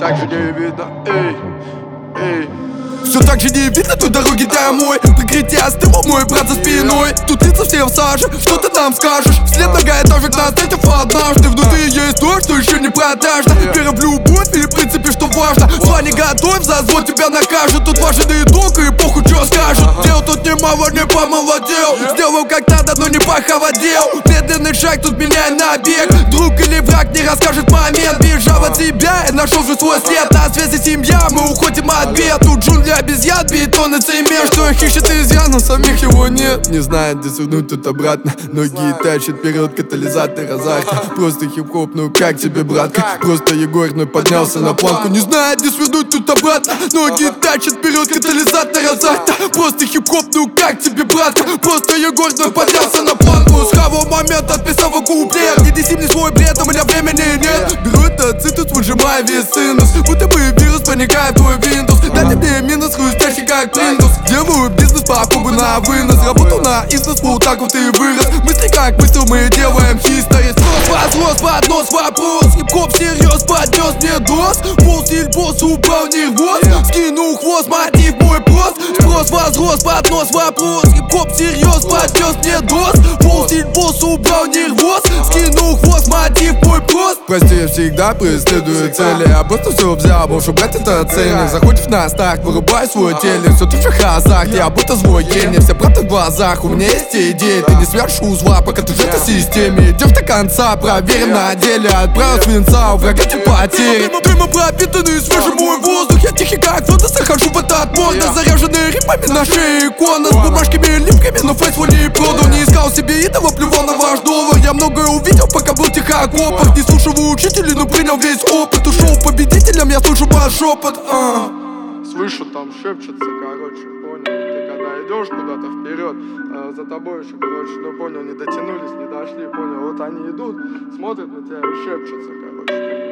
так же не видно, эй, эй. Все так же не видно той дороги домой. Прикрытие остыло, мой брат за спиной. Тут лица все в саже, что ты нам скажешь? Вслед нога этажек на встретив однажды. Внутри есть то, что еще не продажно. Вера в любовь и в принципе, что важно. Звони готовь, за звон тебя накажут. Тут важен итог и похуй, что скажут. Дел тут немало, не помолодел. Сделал как надо, но не похолодел. Медленный шаг, тут меняй на бег. Друг или враг не расскажет момент. Бежал от себя, я нашел же свой след. На связи семья, мы уходим от бед. Тут джунгли обезьян, бетон и цемент. Что их ищет изъян, но самих его нет. Не знает, где свернуть тут обратно. Ноги тащит вперед, катализатор азарта. Просто хип-хоп, ну как тебе, братка? Просто Егор, ну поднялся на планку. Не знает, где свернуть тут обратно. Ноги тащит вперед, катализатор азарта. Просто хип-хоп, ну как тебе, братка? Просто Егор, ну поднялся на планку. Схавал момент, отписал в куплет. Не неси мне свой бред, у меня времени нет. Беру этот цитус, выжимая весь синус. Будто бы вирус проникает в твой Windows. Дайте мне минус, хрустящий как Windows. Делаю бизнес по пробу на вынос. Работу на износ, вот так вот и вырос. Мысли как выстрел, мы делаем history. Возрос, поднос, вопрос. Хип-хоп всерьез поднес мне дос. Полстиль босс, убрал нервоз. Скинул хвост, мотив мой прост. Спрос возрос, поднос, вопрос. Хип-хоп всерьез поднес мне дос. Полстиль босс, убрал нервоз. Скинул хвост, мотив мой прост. Прости, я всегда преследую цели. Я просто все взял, больше брать это ценник. Заходишь на старт, вырубай свой телек. Все тут в азарт, я будто злой гений. Все правда в глазах, у меня есть идеи. Ты не свяжешь узла, пока ты в этой системе. Идешь до конца, проверим на деле. Отправил свинца, у врага те потери. Дымом пропитанный свежий мой воздух. Я тихий как фото, захожу в этот моздух. Заряженный ритмами на шее икона. С бумажками липками, но фейсбук не продал. Не искал себе идола, плевал на ваш доллар. Я многое увидел, пока был тихо окопах. Не слушал учителей, но принял весь опыт. Ушел победителем, я слышу ваш шепот. Слышу, там шепчется, короче, понял. Ты когда идешь куда-то вперед, за тобой еще, короче, ну понял, не дотянулись, не дошли, понял. Вот они идут, смотрят на тебя и шепчутся, короче.